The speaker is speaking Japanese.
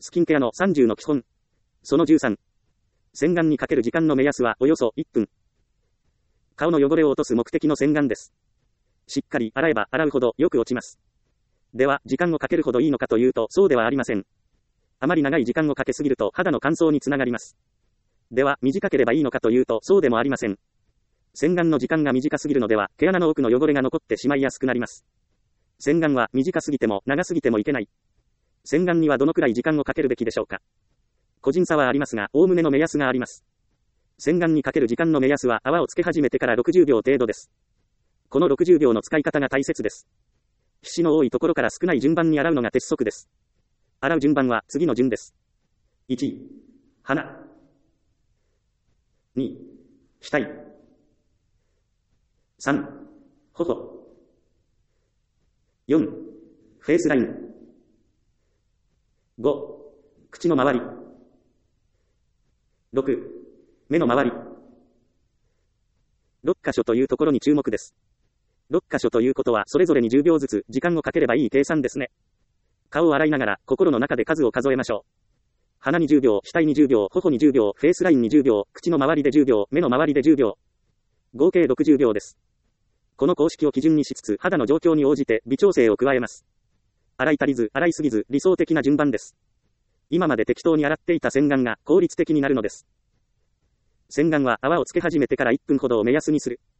スキンケアの30の基本。その13。洗顔にかける時間の目安はおよそ1分。顔の汚れを落とす目的の洗顔です。しっかり洗えば洗うほどよく落ちます。では、時間をかけるほどいいのかというと、そうではありません。あまり長い時間をかけすぎると肌の乾燥につながります。では、短ければいいのかというと、そうでもありません。洗顔の時間が短すぎるのでは、毛穴の奥の汚れが残ってしまいやすくなります。洗顔は短すぎても長すぎてもいけない。洗顔にはどのくらい時間をかけるべきでしょうか。個人差はありますが、おおむねの目安があります。洗顔にかける時間の目安は泡をつけ始めてから60秒程度です。この60秒の使い方が大切です。皮脂の多いところから少ない順番に洗うのが鉄則です。洗う順番は次の順です。1、鼻。2、額。3、頬。4、フェイスライン。5、口の周り。6、目の周り。6箇所というところに注目です。6箇所ということはそれぞれに10秒ずつ時間をかければいい計算ですね。顔を洗いながら心の中で数を数えましょう。鼻に10秒、額に10秒、頬に10秒、フェイスラインに10秒、口の周りで10秒、目の周りで10秒。合計60秒です。この公式を基準にしつつ肌の状況に応じて微調整を加えます。洗い足りず、洗いすぎず、理想的な順番です。今まで適当に洗っていた洗顔が効率的になるのです。洗顔は泡をつけ始めてから1分ほどを目安にする。